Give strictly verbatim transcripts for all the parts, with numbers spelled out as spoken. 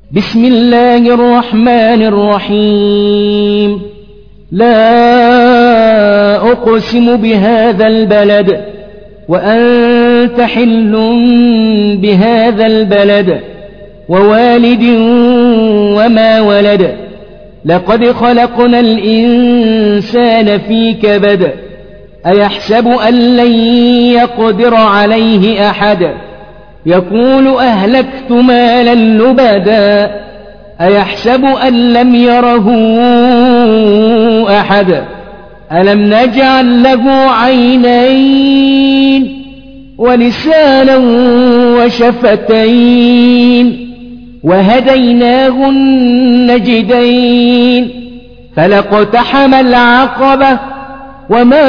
بسم الله الرحمن الرحيم. لا أقسم بهذا البلد وأنت حل بهذا البلد ووالد وما ولد. لقد خلقنا الإنسان في كبد. أيحسب أن لن يقدر عليه أحد. يقول أهلكت مالا لبدا. أيحسب أن لم يره أحد. ألم نجعل له عينين ولسانا وشفتين وهديناه النجدين. فلاقتحم العقبة وما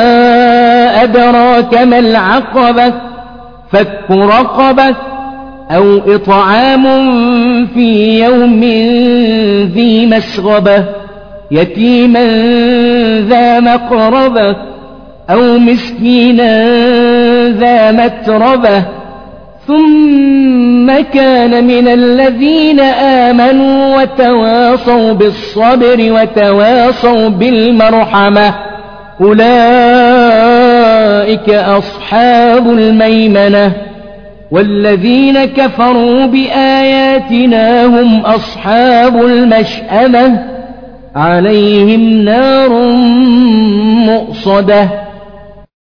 أدراك ما العقبة. فك رقبة أو إطعام في يوم ذي مسغبة يتيما ذا مقربة أو مسكينا ذا متربة ثم كان من الذين آمنوا وتواصوا بالصبر وتواصوا بالمرحمة أولئك أصحاب الميمنة. والذين كفروا بآياتنا هم أصحاب المشأمة عليهم نار مؤصدة.